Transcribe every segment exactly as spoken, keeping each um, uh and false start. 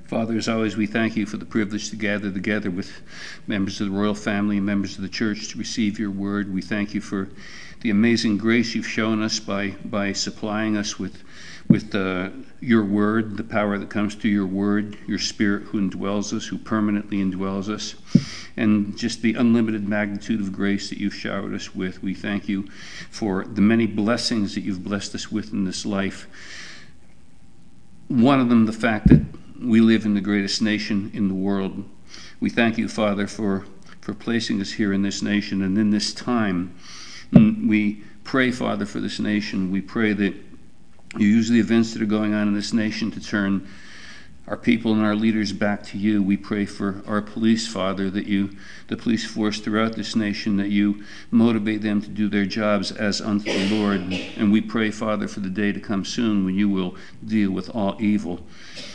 Father, as always, we thank you for the privilege to gather together with members of the royal family and members of the church to receive your word. We thank you for the amazing grace you've shown us by, by supplying us with, with uh, your word, the power that comes through your word, your spirit who indwells us, who permanently indwells us, and just the unlimited magnitude of grace that you've showered us with. We thank you for the many blessings that you've blessed us with in this life. One of them, the fact that we live in the greatest nation in the world. We thank you, Father, for, for placing us here in this nation and in this time. And we pray, Father, for this nation. We pray that you use the events that are going on in this nation to turn our people and our leaders back to you. We pray for our police, Father, that you, the police force throughout this nation, that you motivate them to do their jobs as unto the Lord. And we pray, Father, for the day to come soon when you will deal with all evil.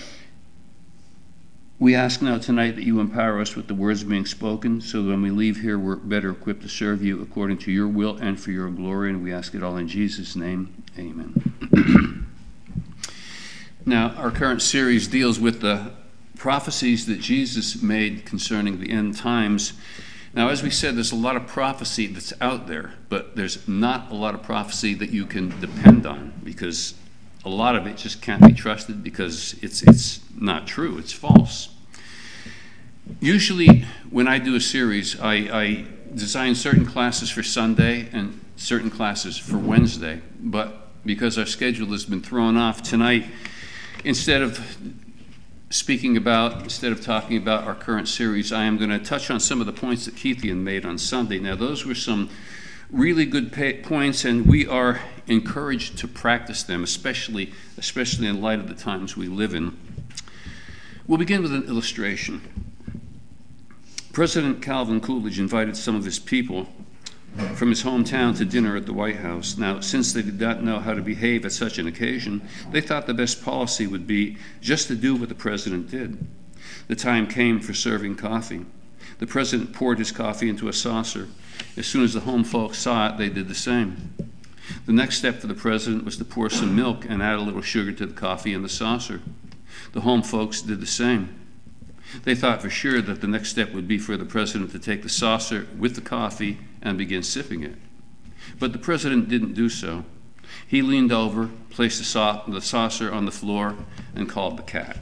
We ask now tonight that you empower us with the words being spoken, so that when we leave here, we're better equipped to serve you according to your will and for your glory. And we ask it all in Jesus' name. Amen. Now, our current series deals with the prophecies that Jesus made concerning the end times. Now, as we said, there's a lot of prophecy that's out there, but there's not a lot of prophecy that you can depend on, because a lot of it just can't be trusted because it's it's not true, it's false. Usually, when I do a series, I, I design certain classes for Sunday and certain classes for Wednesday, but because our schedule has been thrown off tonight, instead of speaking about, instead of talking about our current series, I am going to touch on some of the points that Keithian made on Sunday. Now, those were some really good pay- points, and we are encouraged to practice them, especially, especially in light of the times we live in. We'll begin with an illustration. President Calvin Coolidge invited some of his people from his hometown to dinner at the White House. Now, since they did not know how to behave at such an occasion, they thought the best policy would be just to do what the president did. The time came for serving coffee. The president poured his coffee into a saucer. As soon as the home folks saw it, they did the same. The next step for the president was to pour some milk and add a little sugar to the coffee in the saucer. The home folks did the same. They thought for sure that the next step would be for the president to take the saucer with the coffee and begin sipping it. But the president didn't do so. He leaned over, placed the, sau- the saucer on the floor, and called the cat.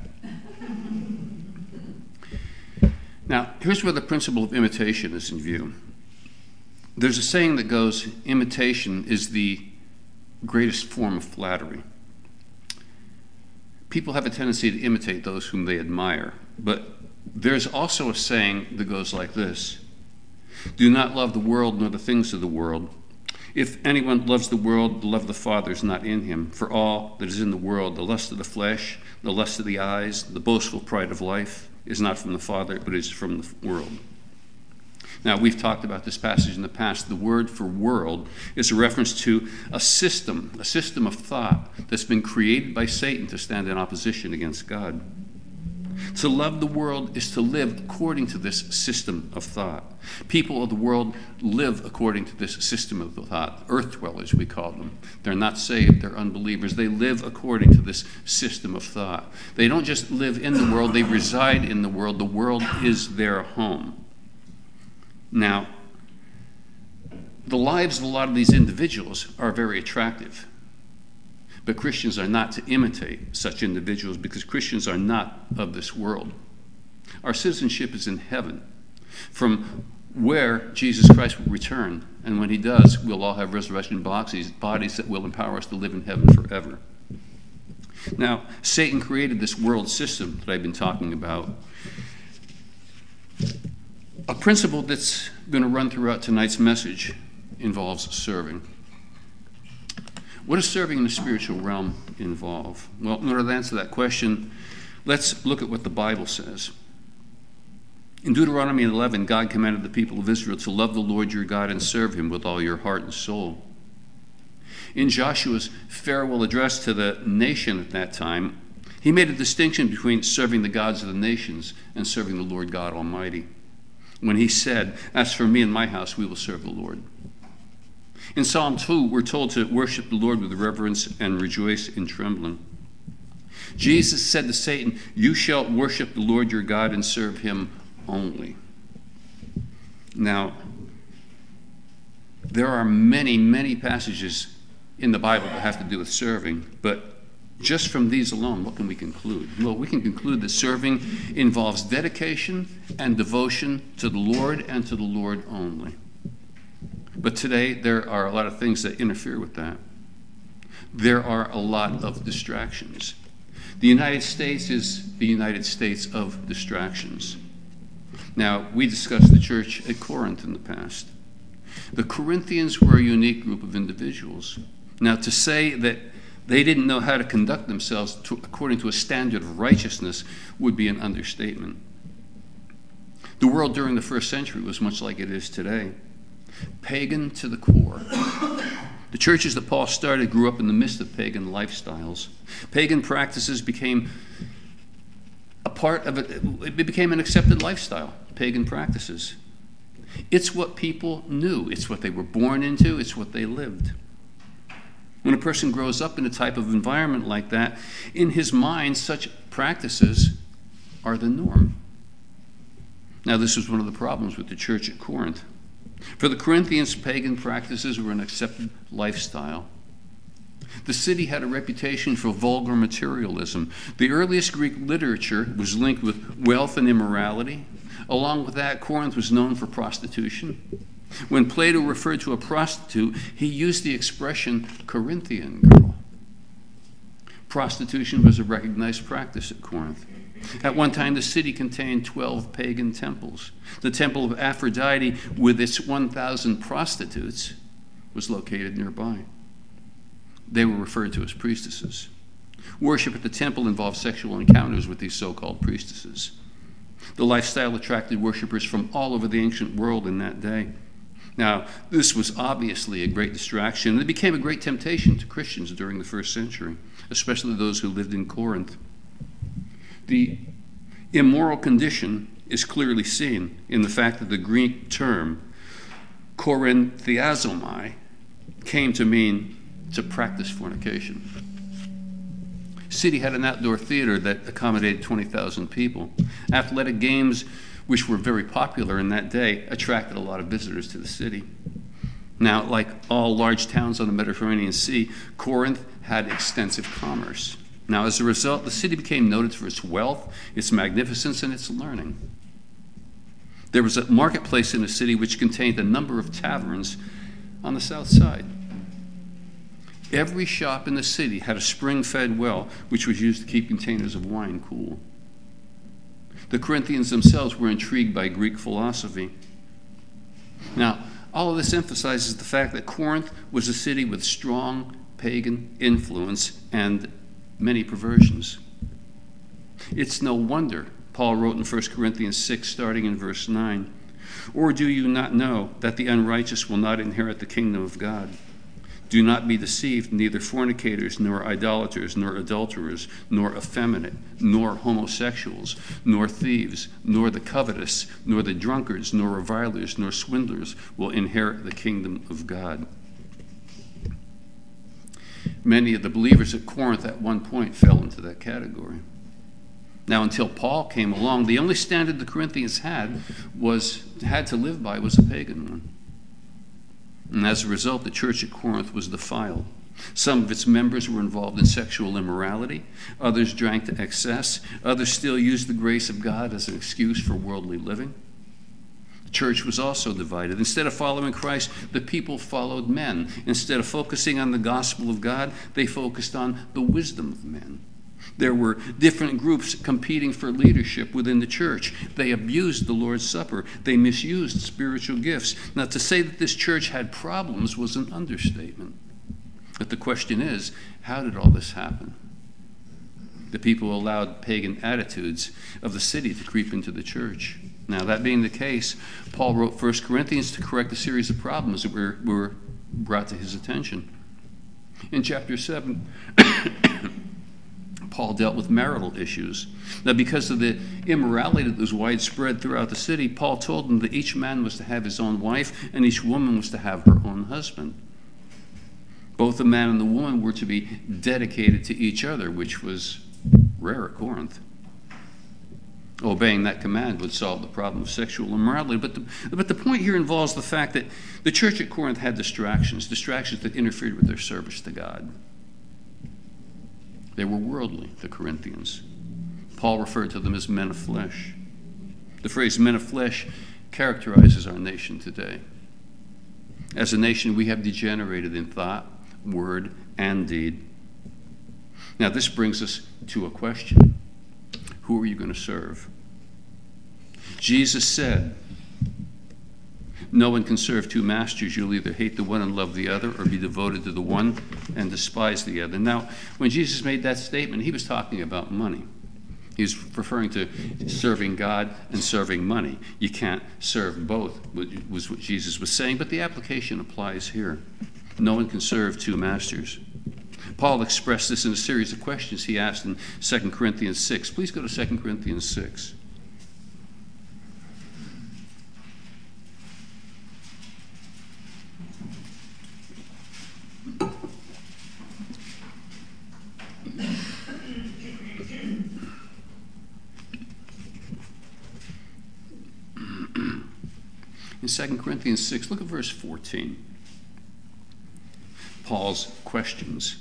Now, here's where the principle of imitation is in view. There's a saying that goes, imitation is the greatest form of flattery. People have a tendency to imitate those whom they admire, but there's also a saying that goes like this: do not love the world nor the things of the world. If anyone loves the world, the love of the Father is not in him. For all that is in the world, the lust of the flesh, the lust of the eyes, the boastful pride of life, is not from the Father, but is from the world. Now, we've talked about this passage in the past. The word for world is a reference to a system, a system of thought that's been created by Satan to stand in opposition against God. To love the world is to live according to this system of thought. People of the world live according to this system of thought. Earth dwellers, we call them. They're not saved, they're unbelievers. They live according to this system of thought. They don't just live in the world, they reside in the world. The world is their home. Now, the lives of a lot of these individuals are very attractive. But Christians are not to imitate such individuals, because Christians are not of this world. Our citizenship is in heaven, from where Jesus Christ will return. And when he does, we'll all have resurrection bodies, bodies that will empower us to live in heaven forever. Now, Satan created this world system that I've been talking about. A principle that's going to run throughout tonight's message involves serving. What does serving in the spiritual realm involve? Well, in order to answer that question, let's look at what the Bible says. In Deuteronomy eleven, God commanded the people of Israel to love the Lord your God and serve him with all your heart and soul. In Joshua's farewell address to the nation at that time, he made a distinction between serving the gods of the nations and serving the Lord God Almighty, when he said, "As for me and my house, we will serve the Lord." In Psalm two, we're told to worship the Lord with reverence and rejoice in trembling. Jesus said to Satan, "You shall worship the Lord your God and serve him only." Now, there are many, many passages in the Bible that have to do with serving, but just from these alone, what can we conclude? Well, we can conclude that serving involves dedication and devotion to the Lord and to the Lord only. But today, there are a lot of things that interfere with that. There are a lot of distractions. The United States is the United States of distractions. Now, we discussed the church at Corinth in the past. The Corinthians were a unique group of individuals. Now, to say that they didn't know how to conduct themselves to, according to a standard of righteousness would be an understatement. The world during the first century was much like it is today, pagan to the core. The churches that Paul started grew up in the midst of pagan lifestyles. Pagan practices became a part of it. It became an accepted lifestyle, pagan practices. It's what people knew. It's what they were born into. It's what they lived. When a person grows up in a type of environment like that, in his mind, such practices are the norm. Now, this was one of the problems with the church at Corinth. For the Corinthians, pagan practices were an accepted lifestyle. The city had a reputation for vulgar materialism. The earliest Greek literature was linked with wealth and immorality. Along with that, Corinth was known for prostitution. When Plato referred to a prostitute, he used the expression Corinthian girl. Prostitution was a recognized practice at Corinth. At one time, the city contained twelve pagan temples. The temple of Aphrodite, with its one thousand prostitutes, was located nearby. They were referred to as priestesses. Worship at the temple involved sexual encounters with these so-called priestesses. The lifestyle attracted worshipers from all over the ancient world in that day. Now, this was obviously a great distraction, and it became a great temptation to Christians during the first century, especially those who lived in Corinth. The immoral condition is clearly seen in the fact that the Greek term korinthiazomai came to mean to practice fornication. City had an outdoor theater that accommodated twenty thousand people. Athletic games, which were very popular in that day, attracted a lot of visitors to the city. Now, like all large towns on the Mediterranean Sea, Corinth had extensive commerce. Now, as a result, the city became noted for its wealth, its magnificence, and its learning. There was a marketplace in the city which contained a number of taverns on the south side. Every shop in the city had a spring-fed well, which was used to keep containers of wine cool. The Corinthians themselves were intrigued by Greek philosophy. Now, all of this emphasizes the fact that Corinth was a city with strong pagan influence and many perversions. It's no wonder Paul wrote in First Corinthians six, starting in verse nine, "Or do you not know that the unrighteous will not inherit the kingdom of God? Do not be deceived, neither fornicators, nor idolaters, nor adulterers, nor effeminate, nor homosexuals, nor thieves, nor the covetous, nor the drunkards, nor revilers, nor swindlers will inherit the kingdom of God." Many of the believers at Corinth at one point fell into that category. Now, until Paul came along, the only standard the Corinthians had was had to live by was a pagan one. And as a result, the church at Corinth was defiled. Some of its members were involved in sexual immorality. Others drank to excess. Others still used the grace of God as an excuse for worldly living. The church was also divided. Instead of following Christ, the people followed men. Instead of focusing on the gospel of God, they focused on the wisdom of men. There were different groups competing for leadership within the church. They abused the Lord's Supper. They misused spiritual gifts. Now, to say that this church had problems was an understatement. But the question is, how did all this happen? The people allowed pagan attitudes of the city to creep into the church. Now, that being the case, Paul wrote First Corinthians to correct a series of problems that were, were brought to his attention. In chapter seven, Paul dealt with marital issues. Now, because of the immorality that was widespread throughout the city, Paul told them that each man was to have his own wife and each woman was to have her own husband. Both the man and the woman were to be dedicated to each other, which was rare at Corinth. Obeying that command would solve the problem of sexual immorality. But the, but the point here involves the fact that the church at Corinth had distractions, distractions that interfered with their service to God. They were worldly, the Corinthians. Paul referred to them as men of flesh. The phrase men of flesh characterizes our nation today. As a nation, we have degenerated in thought, word, and deed. Now, this brings us to a question. Who are you going to serve? Jesus said, no one can serve two masters. You'll either hate the one and love the other, or be devoted to the one and despise the other. Now, when Jesus made that statement, he was talking about money. He was referring to serving God and serving money. You can't serve both, was what Jesus was saying, but the application applies here. No one can serve two masters. Paul expressed this in a series of questions he asked in Second Corinthians six. Please go to Second Corinthians six. In Second Corinthians six, look at verse fourteen. Paul's questions.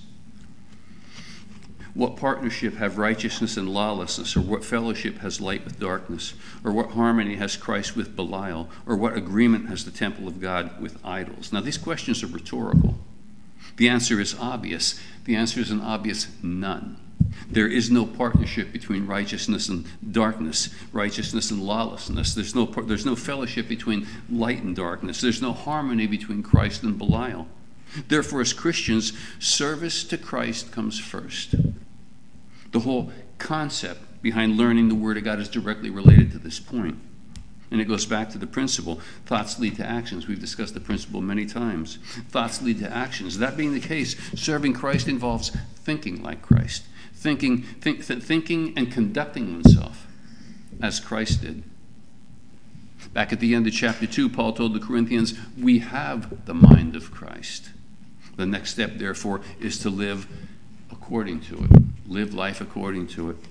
What partnership have righteousness and lawlessness? Or what fellowship has light with darkness? Or what harmony has Christ with Belial? Or what agreement has the temple of God with idols? Now, these questions are rhetorical. The answer is obvious. The answer is an obvious none. There is no partnership between righteousness and darkness, righteousness and lawlessness. There's no, there's no fellowship between light and darkness. There's no harmony between Christ and Belial. Therefore, as Christians, service to Christ comes first. The whole concept behind learning the Word of God is directly related to this point. And it goes back to the principle, thoughts lead to actions. We've discussed the principle many times. Thoughts lead to actions. That being the case, serving Christ involves thinking like Christ, thinking, think, th- thinking and conducting oneself as Christ did. Back at the end of chapter two, Paul told the Corinthians, we have the mind of Christ. The next step, therefore, is to live according to it. Live life according to it.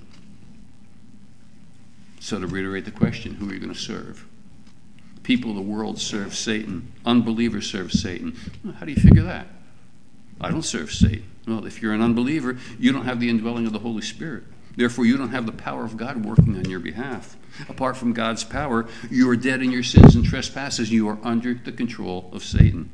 So to reiterate the question, who are you going to serve? People of the world serve Satan. Unbelievers serve Satan. Well, how do you figure that? I don't serve Satan. Well, if you're an unbeliever, you don't have the indwelling of the Holy Spirit. Therefore, you don't have the power of God working on your behalf. Apart from God's power, you are dead in your sins and trespasses. You are under the control of Satan.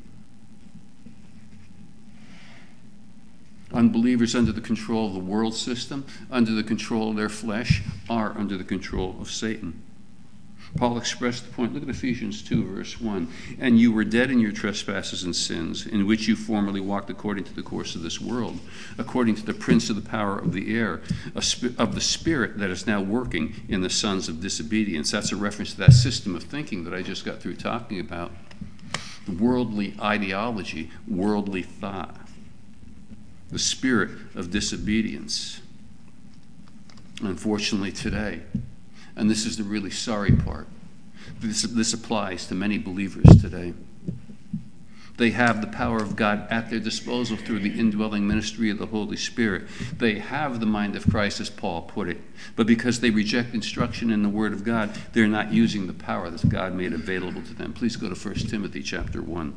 Unbelievers under the control of the world system, under the control of their flesh, are under the control of Satan. Paul expressed the point. Look at Ephesians two, verse one. And you were dead in your trespasses and sins, in which you formerly walked according to the course of this world, according to the prince of the power of the air, of the spirit that is now working in the sons of disobedience. That's a reference to that system of thinking that I just got through talking about. Worldly ideology, worldly thought. The spirit of disobedience. Unfortunately today, and this is the really sorry part, this, this applies to many believers today. They have the power of God at their disposal through the indwelling ministry of the Holy Spirit. They have the mind of Christ, as Paul put it. But because they reject instruction in the Word of God, they're not using the power that God made available to them. Please go to First Timothy chapter one.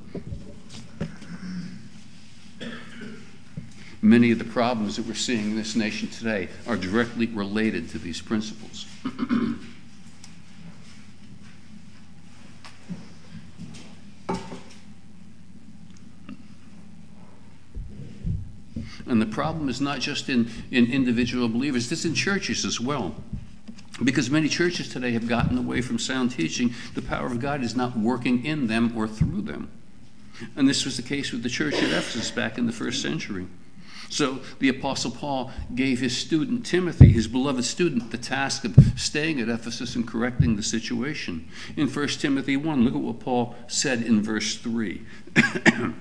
Many of the problems that we're seeing in this nation today are directly related to these principles. And the problem is not just in, in individual believers, it's in churches as well. Because many churches today have gotten away from sound teaching. The power of God is not working in them or through them. And this was the case with the church at Ephesus back in the first century. So the Apostle Paul gave his student Timothy, his beloved student, the task of staying at Ephesus and correcting the situation. In First Timothy one, look at what Paul said in verse three.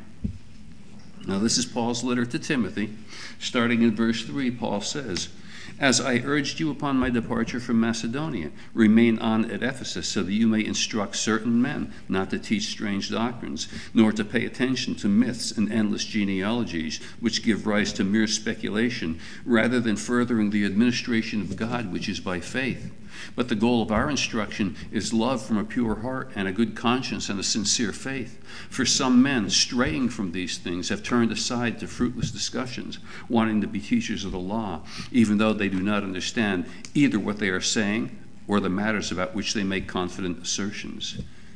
Now this is Paul's letter to Timothy. Starting in verse three, Paul says, As I urged you upon my departure from Macedonia, remain on at Ephesus so that you may instruct certain men not to teach strange doctrines, nor to pay attention to myths and endless genealogies, which give rise to mere speculation, rather than furthering the administration of God, which is by faith. But the goal of our instruction is love from a pure heart and a good conscience and a sincere faith. For some men, straying from these things, have turned aside to fruitless discussions, wanting to be teachers of the law, even though they do not understand either what they are saying or the matters about which they make confident assertions.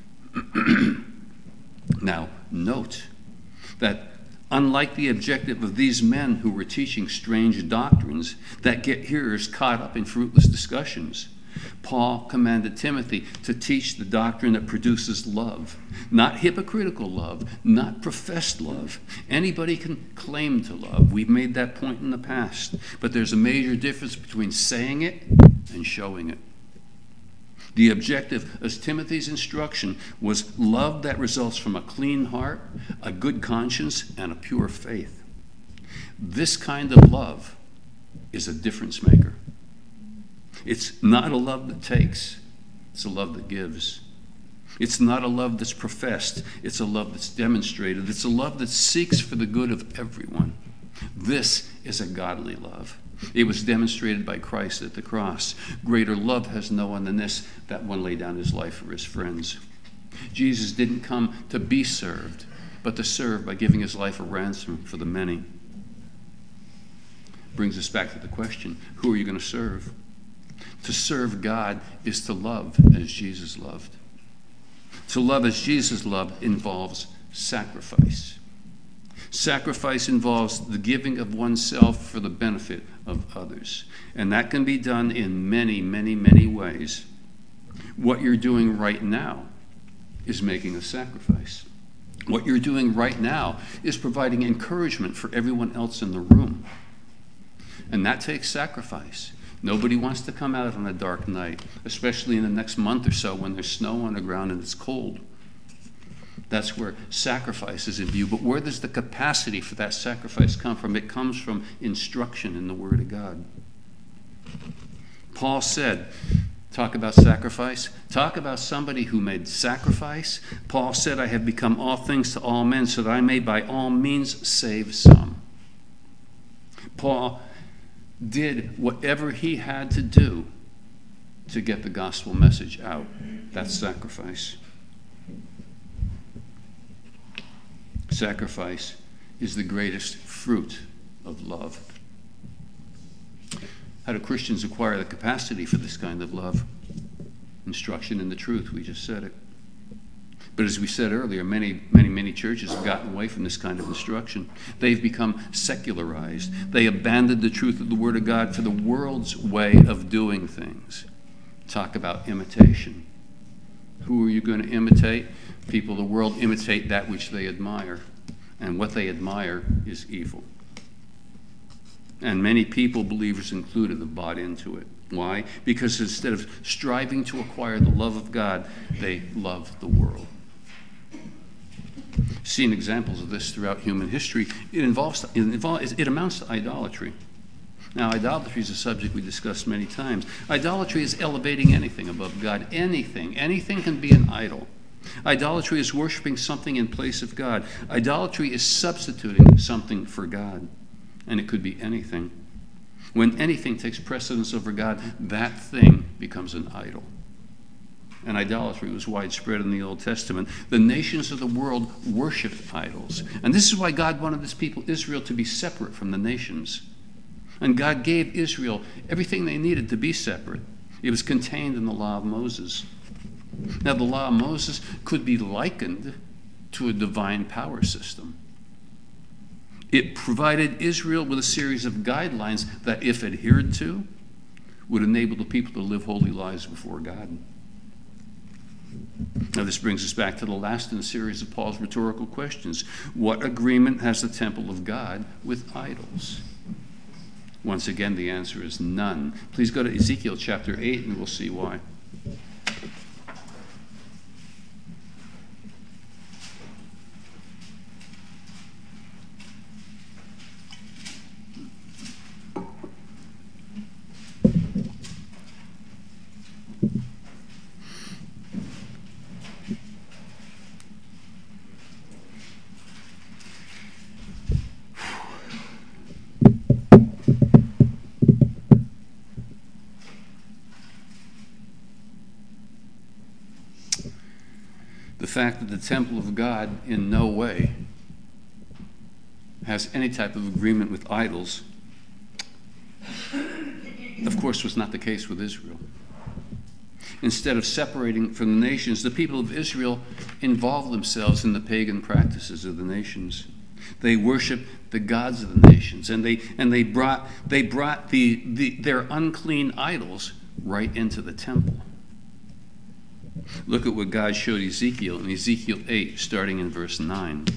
Now, note that unlike the objective of these men who were teaching strange doctrines that get hearers caught up in fruitless discussions, Paul commanded Timothy to teach the doctrine that produces love, not hypocritical love, not professed love. Anybody can claim to love. We've made that point in the past. But there's a major difference between saying it and showing it. The objective of Timothy's instruction was love that results from a clean heart, a good conscience, and a pure faith. This kind of love is a difference maker. It's not a love that takes, it's a love that gives. It's not a love that's professed, it's a love that's demonstrated. It's a love that seeks for the good of everyone. This is a godly love. It was demonstrated by Christ at the cross. Greater love has no one than this, that one lay down his life for his friends. Jesus didn't come to be served, but to serve by giving his life a ransom for the many. Brings us back to the question, who are you going to serve? To serve God is to love as Jesus loved. To love as Jesus loved involves sacrifice. Sacrifice involves the giving of oneself for the benefit of others. And that can be done in many, many, many ways. What you're doing right now is making a sacrifice. What you're doing right now is providing encouragement for everyone else in the room. And that takes sacrifice. Nobody wants to come out on a dark night, especially in the next month or so when there's snow on the ground and it's cold. That's where sacrifice is in view. But where does the capacity for that sacrifice come from? It comes from instruction in the Word of God. Paul said, talk about sacrifice. Talk about somebody who made sacrifice. Paul said, I have become all things to all men so that I may by all means save some. Paul did whatever he had to do to get the gospel message out. That's sacrifice. Sacrifice is the greatest fruit of love. How do Christians acquire the capacity for this kind of love? Instruction in the truth, we just said it. But as we said earlier, many, many, many churches have gotten away from this kind of instruction. They've become secularized. They abandoned the truth of the Word of God for the world's way of doing things. Talk about imitation. Who are you going to imitate? People of the world imitate that which they admire. And what they admire is evil. And many people, believers included, have bought into it. Why? Because instead of striving to acquire the love of God, they love the world. Seen examples of this throughout human history. It involves, it involves, it amounts to idolatry. Now, idolatry is a subject we discussed many times. Idolatry is elevating anything above God. Anything. Anything can be an idol. Idolatry is worshiping something in place of God. Idolatry is substituting something for God. And it could be anything. When anything takes precedence over God, that thing becomes an idol. And idolatry was widespread in the Old Testament. The nations of the world worshiped idols. And this is why God wanted this people, Israel, to be separate from the nations. And God gave Israel everything they needed to be separate. It was contained in the law of Moses. Now, the law of Moses could be likened to a divine power system. It provided Israel with a series of guidelines that, if adhered to, would enable the people to live holy lives before God. Now, this brings us back to the last in the series of Paul's rhetorical questions. What agreement has the temple of God with idols? Once again, the answer is none. Please go to Ezekiel chapter eight and we'll see why. fact that the temple of God in no way has any type of agreement with idols, of course, was not the case with Israel. Instead of separating from the nations, the people of Israel involved themselves in the pagan practices of the nations. They worshiped the gods of the nations, and they and they brought they brought the, the their unclean idols right into the temple. Look at what God showed Ezekiel in Ezekiel eight, starting in verse nine.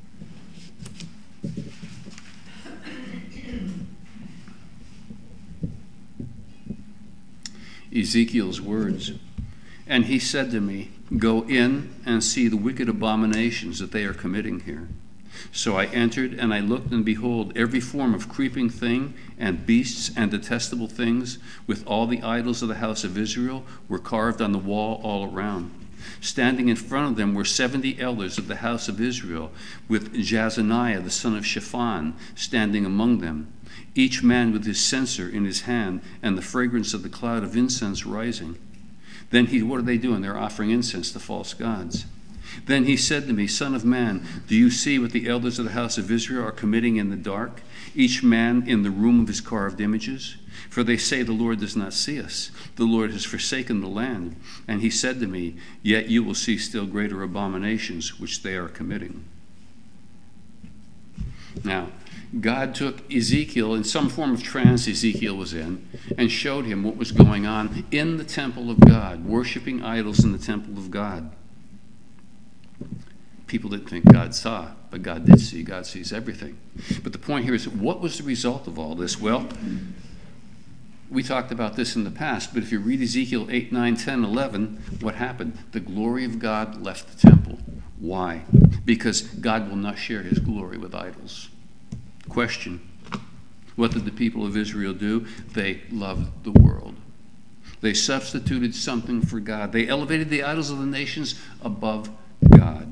Ezekiel's words. And he said to me, "Go in and see the wicked abominations that they are committing here." So I entered, and I looked, and behold, every form of creeping thing, and beasts, and detestable things, with all the idols of the house of Israel, were carved on the wall all around. Standing in front of them were seventy elders of the house of Israel, with Jazaniah the son of Shaphan standing among them, each man with his censer in his hand, and the fragrance of the cloud of incense rising. Then he, what are they doing? They're offering incense to false gods. Then he said to me, "Son of man, do you see what the elders of the house of Israel are committing in the dark, each man in the room of his carved images? For they say, the Lord does not see us. The Lord has forsaken the land." And he said to me, "Yet you will see still greater abominations which they are committing." Now, God took Ezekiel, in some form of trance Ezekiel was in, and showed him what was going on in the temple of God, worshiping idols in the temple of God. People didn't think God saw, but God did see. God sees everything. But the point here is, what was the result of all this? Well, we talked about this in the past, but if you read Ezekiel eight, nine, ten, eleven, what happened? The glory of God left the temple. Why? Because God will not share his glory with idols. Question: what did the people of Israel do? They loved the world. They substituted something for God. They elevated the idols of the nations above God.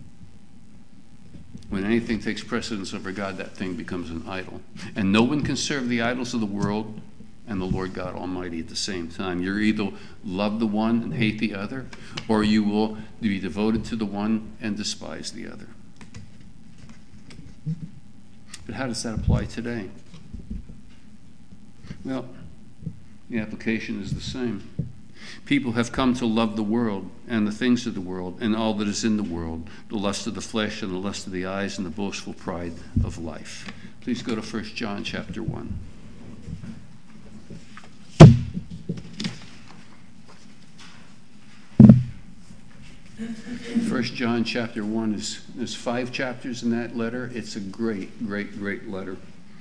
When anything takes precedence over God, that thing becomes an idol. And no one can serve the idols of the world and the Lord God Almighty at the same time. You either love the one and hate the other, or you will be devoted to the one and despise the other. But how does that apply today? Well, the application is the same. People have come to love the world and the things of the world and all that is in the world, the lust of the flesh and the lust of the eyes and the boastful pride of life. Please go to First John chapter one. First John chapter one is there's five chapters in that letter. It's a great, great, great letter.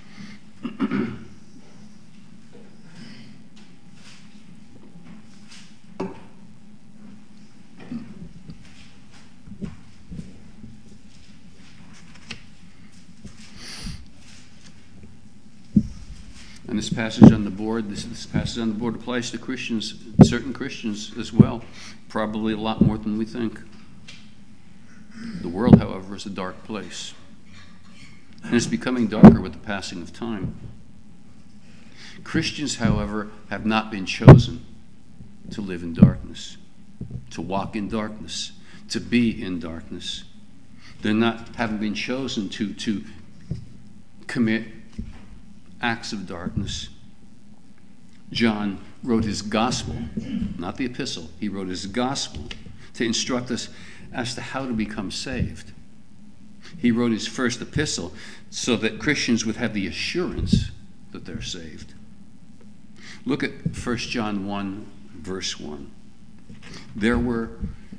And this passage on the board, this, this passage on the board applies to Christians, certain Christians as well, probably a lot more than we think. The world, however, is a dark place. And it's becoming darker with the passing of time. Christians, however, have not been chosen to live in darkness, to walk in darkness, to be in darkness. They're not, haven't been chosen to, to commit acts of darkness. John wrote his gospel, not the epistle. He wrote his gospel to instruct us as to how to become saved. He wrote his first epistle so that Christians would have the assurance that they're saved. Look at First John one, verse one. There were,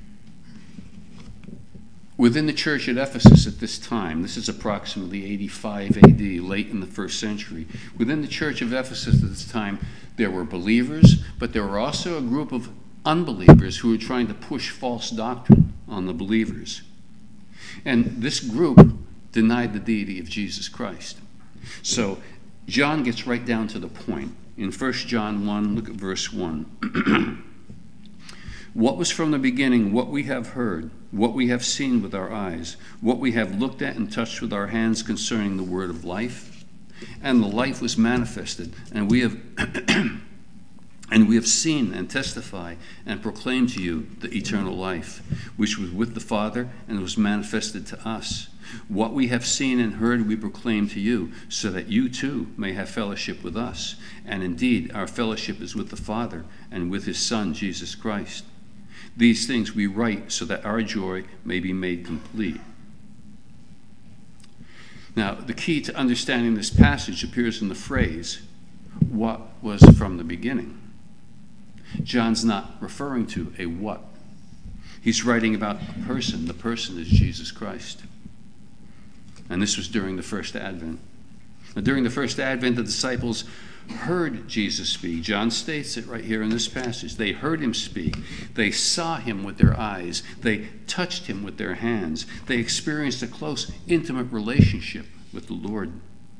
within the church at Ephesus at this time, this is approximately eighty-five A D, late in the first century. Within the church of Ephesus at this time, there were believers, but there were also a group of unbelievers who were trying to push false doctrine on the believers. And this group denied the deity of Jesus Christ. So John gets right down to the point. In First John one, look at verse one. What was from the beginning, what we have heard, what we have seen with our eyes, what we have looked at and touched with our hands concerning the word of life. And the life was manifested, and we have And we have seen and testify and proclaim to you the eternal life, which was with the Father and was manifested to us. What we have seen and heard we proclaim to you, so that you too may have fellowship with us. And indeed, our fellowship is with the Father and with his Son, Jesus Christ. These things we write so that our joy may be made complete. Now, the key to understanding this passage appears in the phrase, what was from the beginning. John's not referring to a what. He's writing about a person. The person is Jesus Christ. And this was during the first advent. Now, during the first advent, the disciples heard Jesus speak. John states it right here in this passage. They heard him speak. They saw him with their eyes. They touched him with their hands. They experienced a close, intimate relationship with the Lord.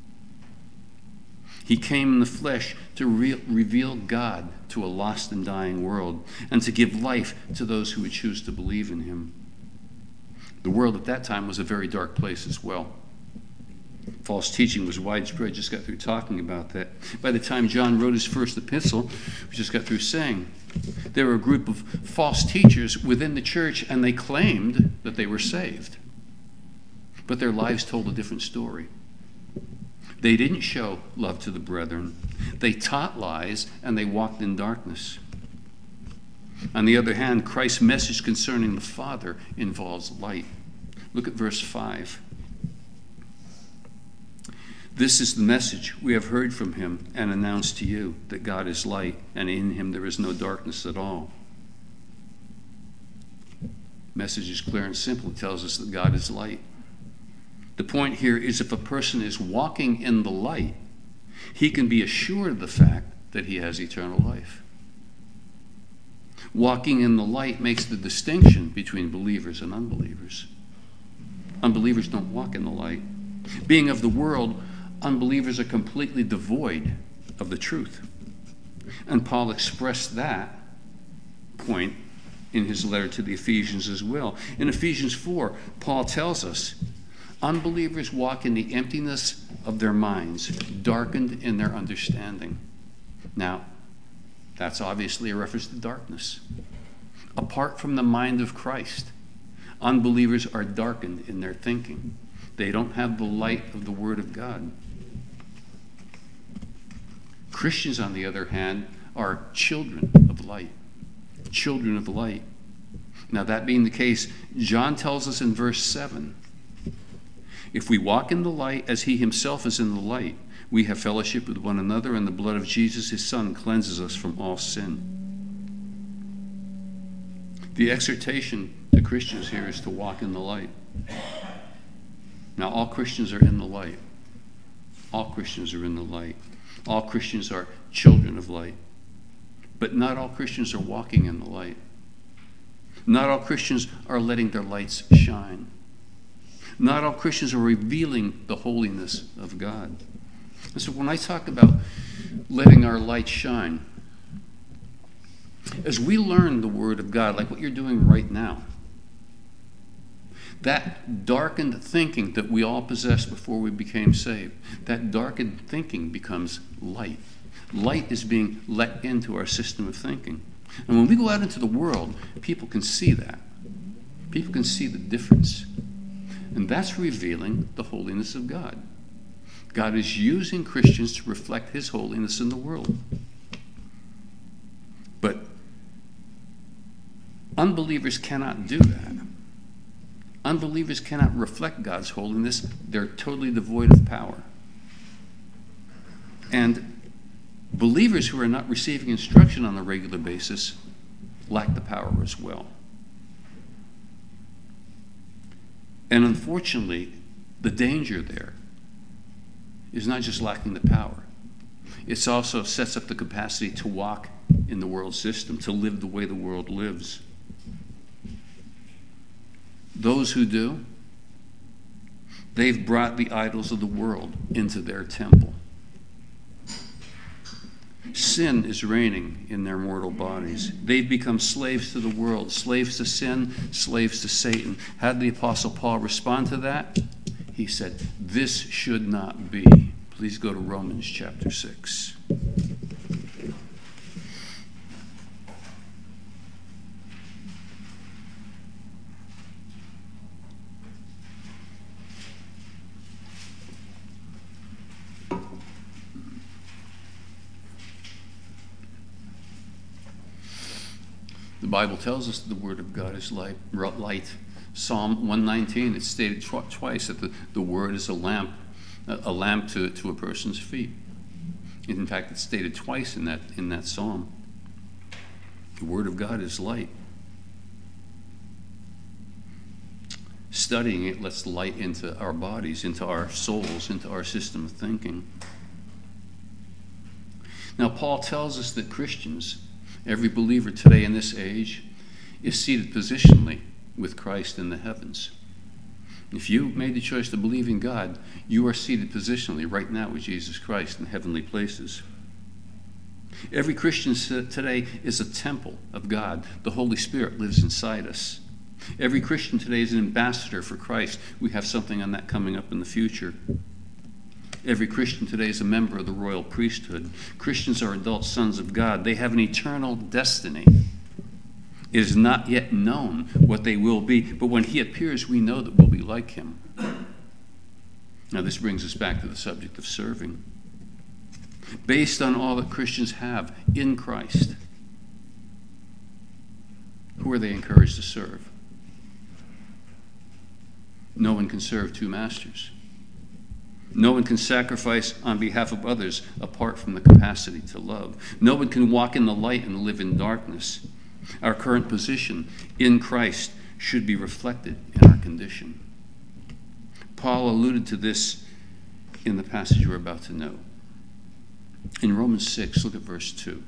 He came in the flesh to re- reveal God to a lost and dying world, and to give life to those who would choose to believe in him. The world at that time was a very dark place as well. False teaching was widespread. Just got through talking about that. By the time John wrote his first epistle, we just got through saying, there were a group of false teachers within the church, and they claimed that they were saved. But their lives told a different story. They didn't show love to the brethren. They taught lies, and they walked in darkness. On the other hand, Christ's message concerning the Father involves light. Look at verse five. This is the message we have heard from him and announced to you, that God is light, and in him there is no darkness at all. Message is clear and simple. It tells us that God is light. The point here is, if a person is walking in the light, he can be assured of the fact that he has eternal life. Walking in the light makes the distinction between believers and unbelievers. Unbelievers don't walk in the light. Being of the world, unbelievers are completely devoid of the truth. And Paul expressed that point in his letter to the Ephesians as well. In Ephesians four, Paul tells us, unbelievers walk in the emptiness of their minds, darkened in their understanding. Now, that's obviously a reference to darkness. Apart from the mind of Christ, unbelievers are darkened in their thinking. They don't have the light of the Word of God. Christians, on the other hand, are children of light. Children of light. Now, that being the case, John tells us in verse seven, if we walk in the light as he himself is in the light, we have fellowship with one another, and the blood of Jesus, his Son, cleanses us from all sin. The exhortation to Christians here is to walk in the light. Now, all Christians are in the light. All Christians are in the light. All Christians are children of light. But not all Christians are walking in the light. Not all Christians are letting their lights shine. Not all Christians are revealing the holiness of God. And so when I talk about letting our light shine, as we learn the Word of God, like what you're doing right now, that darkened thinking that we all possessed before we became saved, that darkened thinking becomes light. Light is being let into our system of thinking. And when we go out into the world, people can see that. People can see the difference. And that's revealing the holiness of God. God is using Christians to reflect his holiness in the world. But unbelievers cannot do that. Unbelievers cannot reflect God's holiness. They're totally devoid of power. And believers who are not receiving instruction on a regular basis lack the power as well. And unfortunately, the danger there is not just lacking the power. It also sets up the capacity to walk in the world system, to live the way the world lives. Those who do, they've brought the idols of the world into their temple. Sin is reigning in their mortal bodies. They've become slaves to the world, slaves to sin, slaves to Satan. How did the Apostle Paul respond to that? He said, this should not be. Please go to Romans chapter six. The Bible tells us the Word of God is light. light. Psalm one nineteen, it's stated tw- twice that the, the Word is a lamp, a, a lamp to, to a person's feet. In fact, it's stated twice in that, in that psalm. The Word of God is light. Studying it lets light into our bodies, into our souls, into our system of thinking. Now, Paul tells us that Christians, every believer today in this age, is seated positionally with Christ in the heavens. If you made the choice to believe in God, you are seated positionally right now with Jesus Christ in heavenly places. Every Christian today is a temple of God. The Holy Spirit lives inside us. Every Christian today is an ambassador for Christ. We have something on that coming up in the future. Every Christian today is a member of the royal priesthood. Christians are adult sons of God. They have an eternal destiny. It is not yet known what they will be, but when he appears, we know that we'll be like him. Now, this brings us back to the subject of serving. Based on all that Christians have in Christ, who are they encouraged to serve? No one can serve two masters. No one can sacrifice on behalf of others apart from the capacity to love. No one can walk in the light and live in darkness. Our current position in Christ should be reflected in our condition. Paul alluded to this in the passage we're about to know. In Romans six, look at verse two.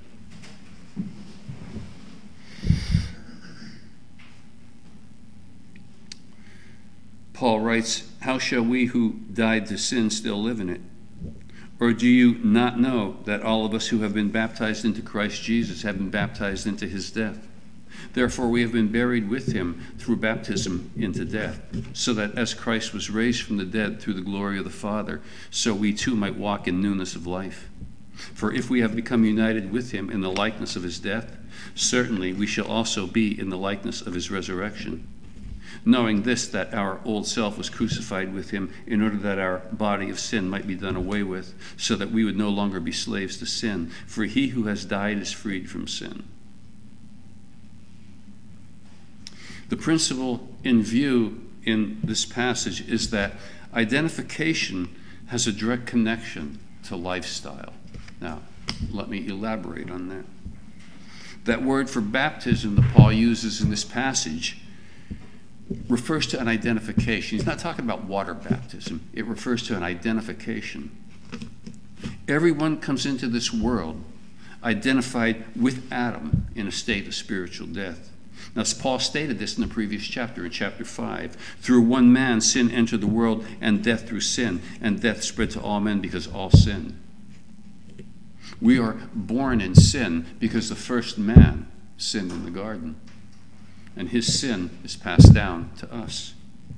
Paul writes, "How shall we who died to sin still live in it? Or do you not know that all of us who have been baptized into Christ Jesus have been baptized into his death? Therefore we have been buried with him through baptism into death, so that as Christ was raised from the dead through the glory of the Father, so we too might walk in newness of life. For if we have become united with him in the likeness of his death, certainly we shall also be in the likeness of his resurrection. Knowing this, that our old self was crucified with him in order that our body of sin might be done away with, so that we would no longer be slaves to sin. For he who has died is freed from sin." The principle in view in this passage is that identification has a direct connection to lifestyle. Now, let me elaborate on that. That word for baptism that Paul uses in this passage refers to an identification. He's not talking about water baptism. It refers to an identification. Everyone comes into this world identified with Adam in a state of spiritual death. Now, Paul stated this in the previous chapter, in chapter five. Through one man, sin entered the world, and death through sin, and death spread to all men because all sinned. We are born in sin because the first man sinned in the garden, and his sin is passed down to us.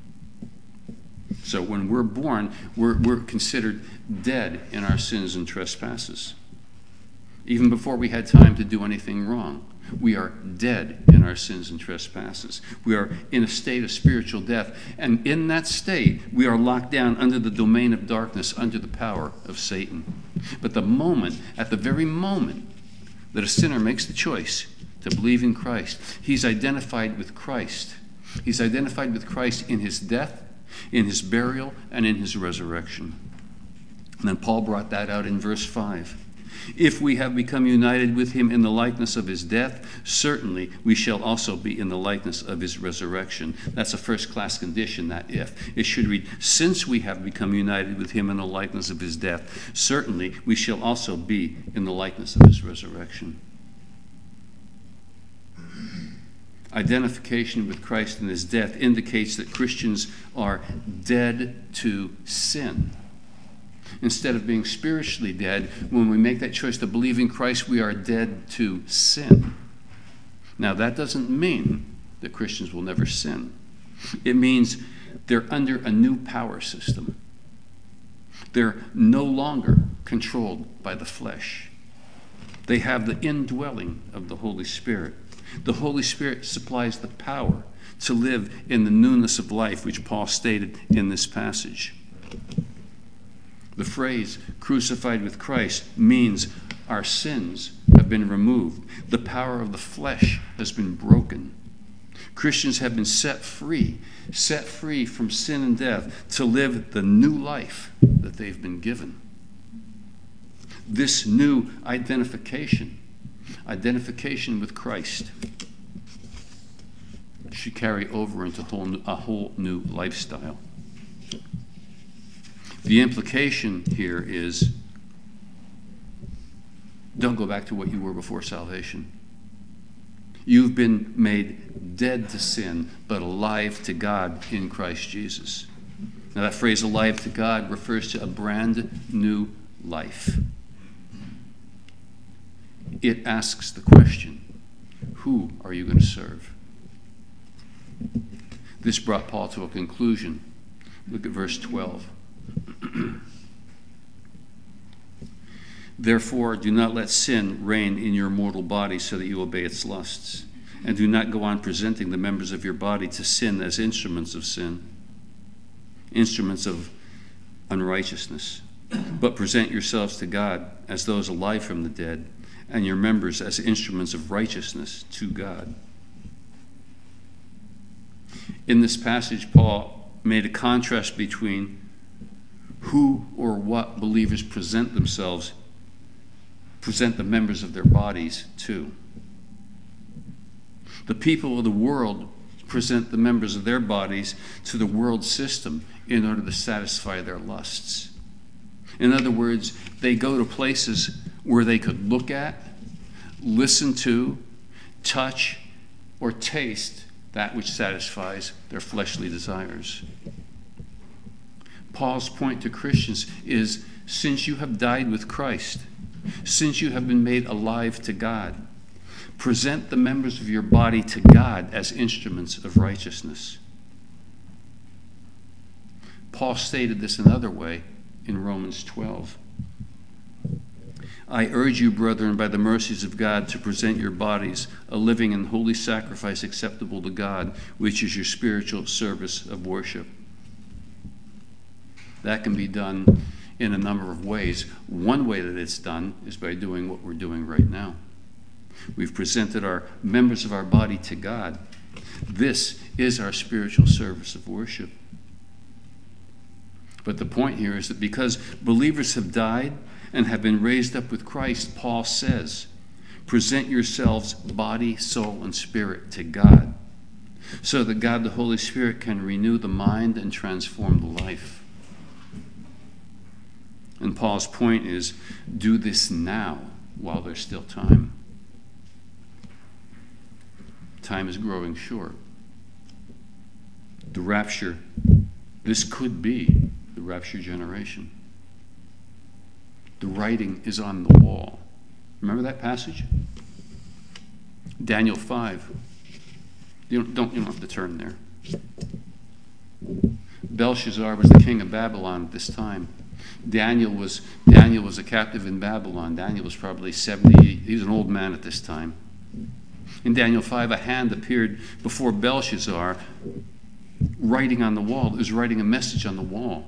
So when we're born, we're, we're considered dead in our sins and trespasses. Even before we had time to do anything wrong, we are dead in our sins and trespasses. We are in a state of spiritual death. And in that state, we are locked down under the domain of darkness, under the power of Satan. But the moment, at the very moment that a sinner makes the choice to believe in Christ, he's identified with Christ. He's identified with Christ in his death, in his burial, and in his resurrection. And then Paul brought that out in verse five. If we have become united with him in the likeness of his death, certainly we shall also be in the likeness of his resurrection. That's a first-class condition, that if. It should read, since we have become united with him in the likeness of his death, certainly we shall also be in the likeness of his resurrection. Identification with Christ in his death indicates that Christians are dead to sin. Instead of being spiritually dead, when we make that choice to believe in Christ, we are dead to sin. Now, that doesn't mean that Christians will never sin. It means they're under a new power system. They're no longer controlled by the flesh. They have the indwelling of the Holy Spirit. The Holy Spirit supplies the power to live in the newness of life, which Paul stated in this passage. The phrase crucified with Christ means our sins have been removed. The power of the flesh has been broken. Christians have been set free, set free from sin and death to live the new life that they've been given. This new identification, identification with Christ, should carry over into a whole new, a whole new lifestyle. The implication here is, don't go back to what you were before salvation. You've been made dead to sin, but alive to God in Christ Jesus. Now that phrase, alive to God, refers to a brand new life. It asks the question, who are you going to serve? This brought Paul to a conclusion. Look at verse twelve. Therefore, do not let sin reign in your mortal body so that you obey its lusts. And do not go on presenting the members of your body to sin as instruments of sin, instruments of unrighteousness. But present yourselves to God as those alive from the dead, and your members as instruments of righteousness to God. In this passage, Paul made a contrast between who or what believers present themselves present the members of their bodies to. The people of the world present the members of their bodies to the world system in order to satisfy their lusts. In other words, they go to places where they could look at, listen to, touch, or taste that which satisfies their fleshly desires. Paul's point to Christians is, since you have died with Christ, since you have been made alive to God, present the members of your body to God as instruments of righteousness. Paul stated this another way in Romans twelve. I urge you, brethren, by the mercies of God, to present your bodies a living and holy sacrifice acceptable to God, which is your spiritual service of worship. That can be done in a number of ways. One way that it's done is by doing what we're doing right now. We've presented our members of our body to God. This is our spiritual service of worship. But the point here is that because believers have died and have been raised up with Christ, Paul says, present yourselves body, soul, and spirit to God, so that God the Holy Spirit can renew the mind and transform the life. And Paul's point is, do this now while there's still time. Time is growing short. The rapture, this could be the rapture generation. The writing is on the wall. Remember that passage? Daniel five. You don't, don't, you don't have to turn there. Belshazzar was the king of Babylon at this time. Daniel was Daniel was a captive in Babylon. Daniel was probably seventy. He was an old man at this time. In Daniel five, a hand appeared before Belshazzar, writing on the wall. It was writing a message on the wall.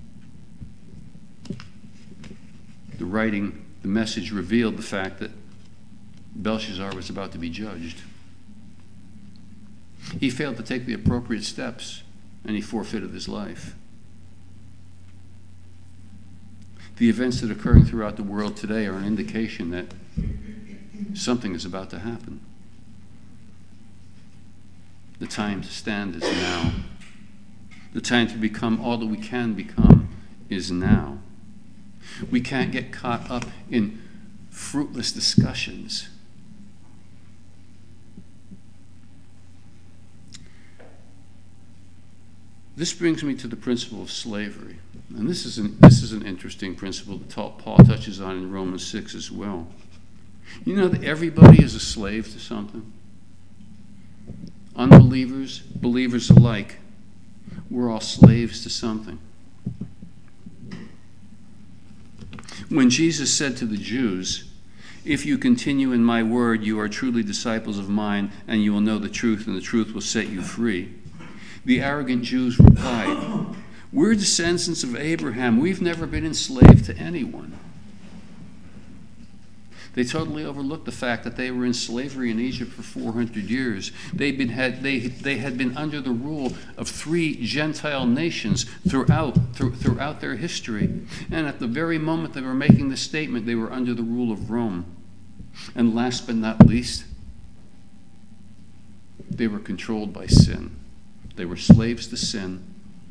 The writing, the message revealed the fact that Belshazzar was about to be judged. He failed to take the appropriate steps, and he forfeited his life. The events that are occurring throughout the world today are an indication that something is about to happen. The time to stand is now. The time to become all that we can become is now. We can't get caught up in fruitless discussions. This brings me to the principle of slavery. And this is an, this is an interesting principle that Paul touches on in Romans six as well. You know that everybody is a slave to something? Unbelievers, believers alike, we're all slaves to something. When Jesus said to the Jews, if you continue in my word, you are truly disciples of mine, and you will know the truth, and the truth will set you free. The arrogant Jews replied, We're descendants of Abraham. We've never been enslaved to anyone. They totally overlooked the fact that they were in slavery in Egypt for four hundred years. They'd been, had, they, they had been under the rule of three Gentile nations throughout, through, throughout their history. And at the very moment they were making this statement, they were under the rule of Rome. And last but not least, they were controlled by sin. They were slaves to sin.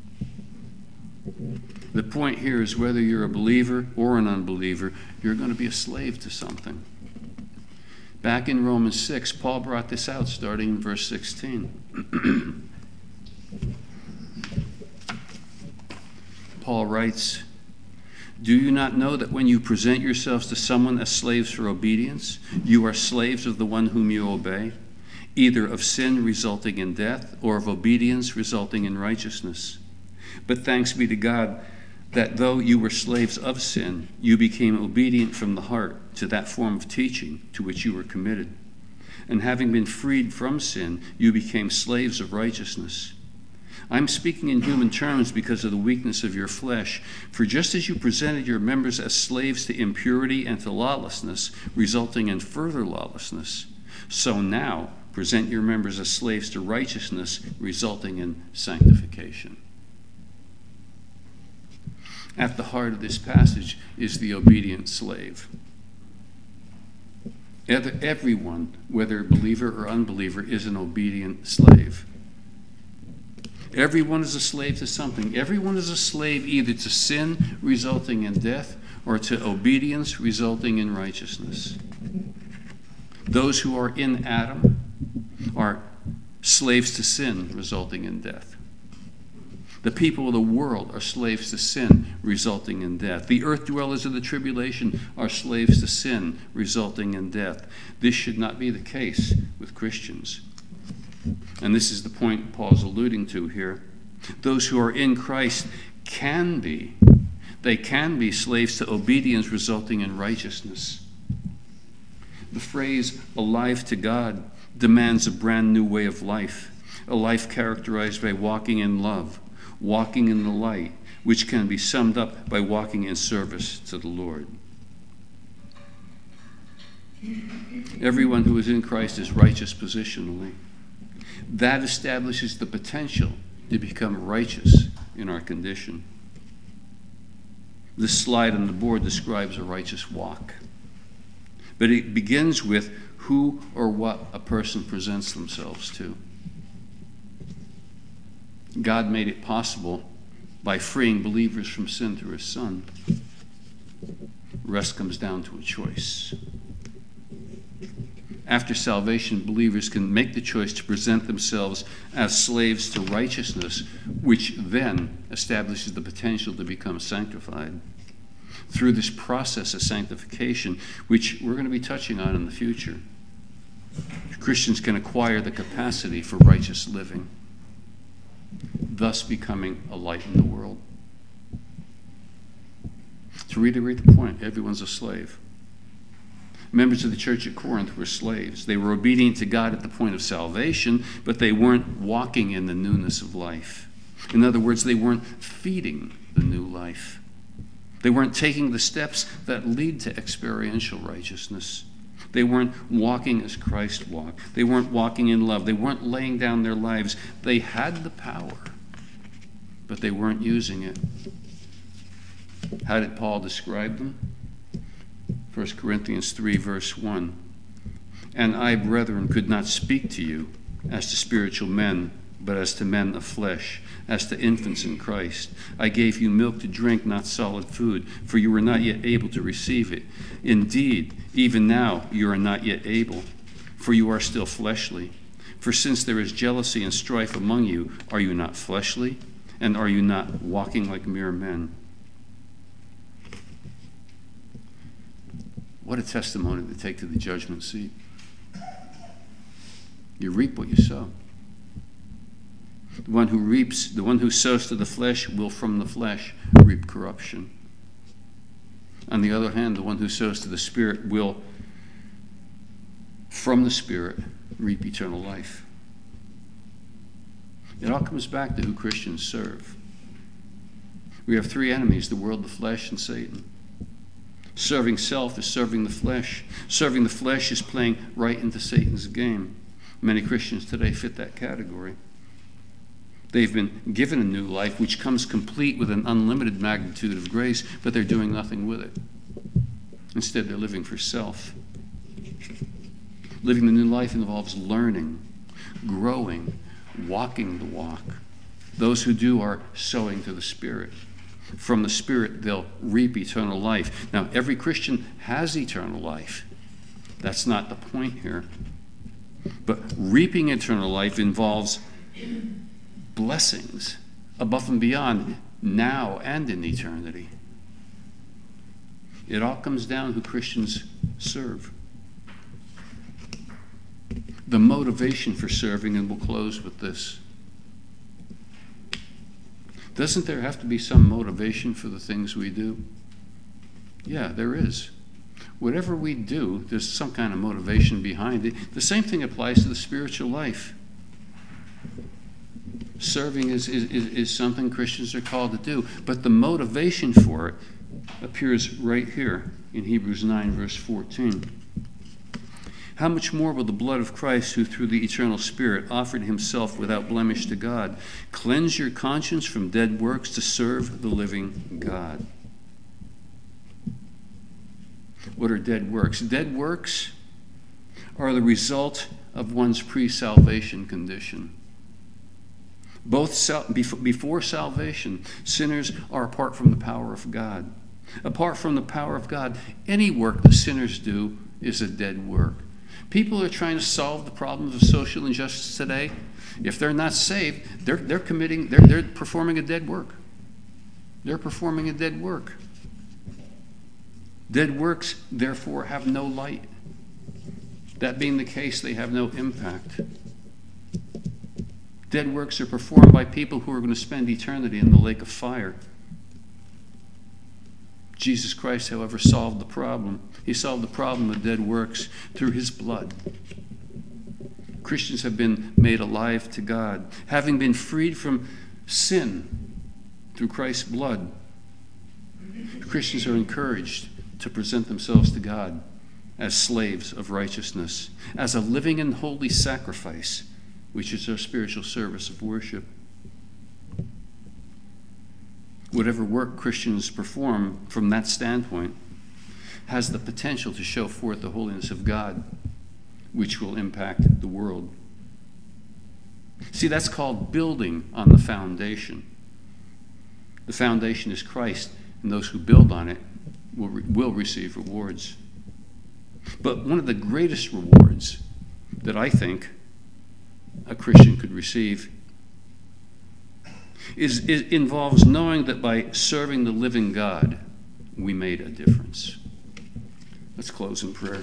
The point here is whether you're a believer or an unbeliever, you're going to be a slave to something. Back in Romans six, Paul brought this out starting in verse sixteen. Paul writes, "Do you not know that when you present yourselves to someone as slaves for obedience, you are slaves of the one whom you obey, either of sin resulting in death or of obedience resulting in righteousness? But thanks be to God that though you were slaves of sin, you became obedient from the heart to that form of teaching to which you were committed. And having been freed from sin, you became slaves of righteousness. I'm speaking in human terms because of the weakness of your flesh. For just as you presented your members as slaves to impurity and to lawlessness, resulting in further lawlessness, so now present your members as slaves to righteousness, resulting in sanctification." At the heart of this passage is the obedient slave. Everyone, whether believer or unbeliever, is an obedient slave. Everyone is a slave to something. Everyone is a slave either to sin, resulting in death, or to obedience, resulting in righteousness. Those who are in Adam are slaves to sin, resulting in death. The people of the world are slaves to sin, resulting in death. The earth dwellers of the tribulation are slaves to sin, resulting in death. This should not be the case with Christians. And this is the point Paul's alluding to here. Those who are in Christ can be, they can be slaves to obedience, resulting in righteousness. The phrase "alive to God" demands a brand new way of life, a life characterized by walking in love, walking in the light, which can be summed up by walking in service to the Lord. Everyone who is in Christ is righteous positionally. That establishes the potential to become righteous in our condition. This slide on the board describes a righteous walk. But it begins with who or what a person presents themselves to. God made it possible by freeing believers from sin through his Son. The rest comes down to a choice. After salvation, believers can make the choice to present themselves as slaves to righteousness, which then establishes the potential to become sanctified. Through this process of sanctification, which we're going to be touching on in the future, Christians can acquire the capacity for righteous living, thus becoming a light in the world. To reiterate the point, everyone's a slave. Members of the church at Corinth were slaves. They were obedient to God at the point of salvation, but they weren't walking in the newness of life. In other words, they weren't feeding the new life. They weren't taking the steps that lead to experiential righteousness. They weren't walking as Christ walked. They weren't walking in love. They weren't laying down their lives. They had the power, but they weren't using it. How did Paul describe them? First Corinthians three, verse one. "And I, brethren, could not speak to you as to spiritual men, but as to men of flesh, as to infants in Christ. I gave you milk to drink, not solid food, for you were not yet able to receive it. Indeed, even now you are not yet able, for you are still fleshly. For since there is jealousy and strife among you, are you not fleshly? And are you not walking like mere men?" What a testimony to take to the judgment seat. You reap what you sow. The one who reaps, the one who sows to the flesh will from the flesh reap corruption. On the other hand, the one who sows to the Spirit will from the Spirit reap eternal life. It all comes back to who Christians serve. We have three enemies: the world, the flesh, and Satan. Serving self is serving the flesh. Serving the flesh is playing right into Satan's game. Many Christians today fit that category. They've been given a new life which comes complete with an unlimited magnitude of grace, but they're doing nothing with it. Instead, they're living for self. Living the new life involves learning, growing, walking the walk. Those who do are sowing to the Spirit. From the Spirit, they'll reap eternal life. Now, every Christian has eternal life. That's not the point here. But reaping eternal life involves blessings above and beyond now and in eternity. It all comes down to who Christians serve. The motivation for serving, and we'll close with this. Doesn't there have to be some motivation for the things we do? Yeah, there is. Whatever we do, there's some kind of motivation behind it. The same thing applies to the spiritual life. Serving is, is, is something Christians are called to do, but the motivation for it appears right here in Hebrews nine, verse fourteen. How much more will the blood of Christ, who through the eternal Spirit offered himself without blemish to God, cleanse your conscience from dead works to serve the living God? What are dead works? Dead works are the result of one's pre-salvation condition. Both sal- before salvation, sinners are apart from the power of God. Apart from the power of God, any work that sinners do is a dead work. People are trying to solve the problems of social injustice today. If they're not saved, they're, they're committing, they're, they're performing a dead work. They're performing a dead work. Dead works, therefore, have no light. That being the case, they have no impact. Dead works are performed by people who are going to spend eternity in the lake of fire. Jesus Christ, however, solved the problem. He solved the problem of dead works through his blood. Christians have been made alive to God, having been freed from sin through Christ's blood. Christians are encouraged to present themselves to God as slaves of righteousness, as a living and holy sacrifice, which is our spiritual service of worship. Whatever work Christians perform from that standpoint has the potential to show forth the holiness of God, which will impact the world. See, that's called building on the foundation. The foundation is Christ, and those who build on it will, re- will receive rewards. But one of the greatest rewards that I think a Christian could receive is, is involves knowing that by serving the living God, we made a difference. Let's close in prayer.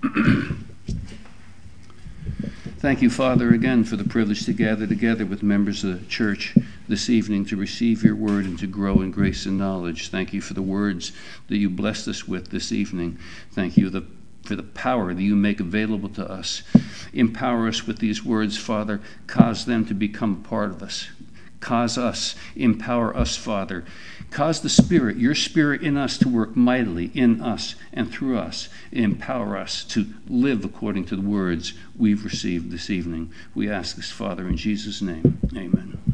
Thank you, Father, again for the privilege to gather together with members of the church this evening to receive your word and to grow in grace and knowledge. Thank you for the words that you blessed us with this evening. Thank you the, for the power that you make available to us. Empower us with these words, Father. Cause them to become a part of us. Cause us, empower us, Father. Cause the Spirit, your Spirit in us, to work mightily in us and through us. Empower us to live according to the words we've received this evening. We ask this, Father, in Jesus' name. Amen.